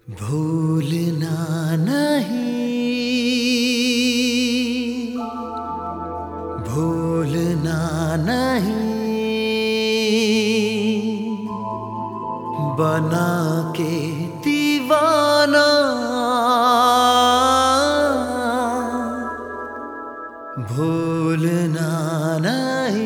भूलना नहीं, भूलना नहीं, बना के दीवाना भूलना नहीं।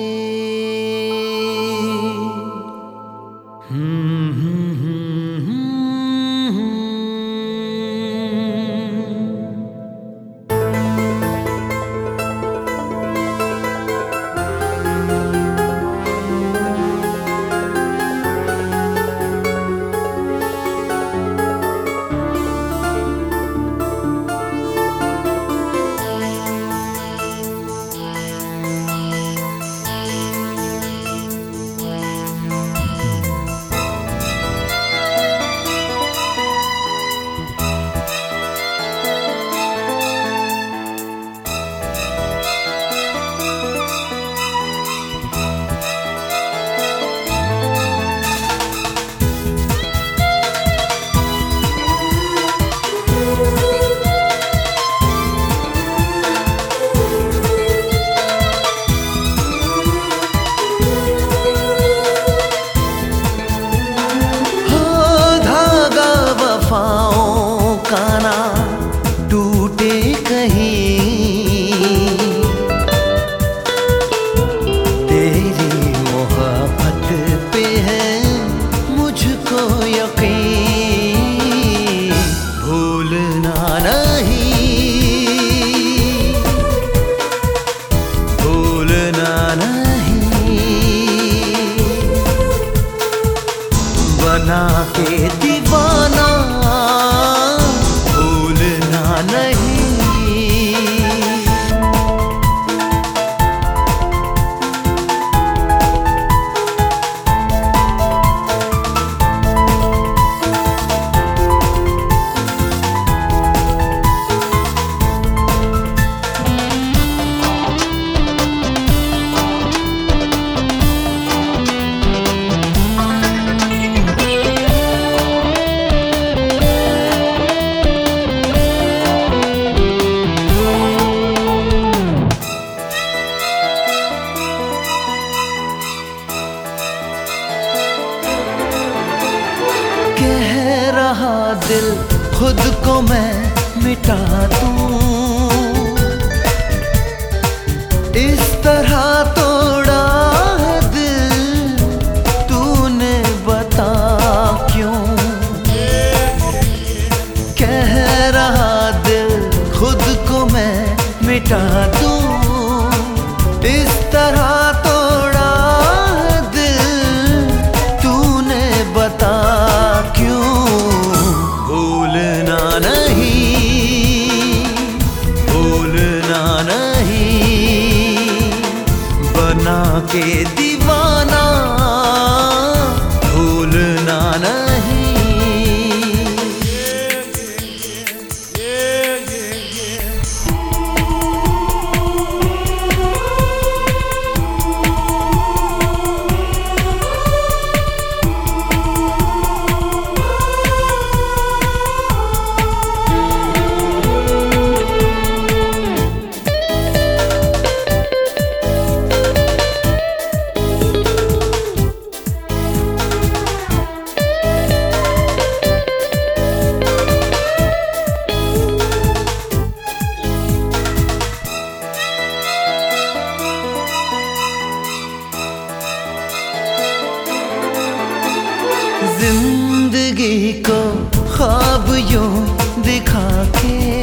टूटे कहीं तेरी मोहब्बत पे है मुझको यकीन। भूलना नहीं, भूलना नहीं, बना के दीवाना नहीं। कह रहा दिल खुद को मैं मिटा दूं, इस तरह तोड़ा है दिल तूने बता क्यों। कह रहा दिल खुद को मैं मिटा दूं, इस तरह तोड़ा है दिल तूने बता क्यों। भूलना नहीं, भूलना नहीं, बना के दीवाना भूलना नहीं। जिंदगी को ख्वाब यूं दिखा के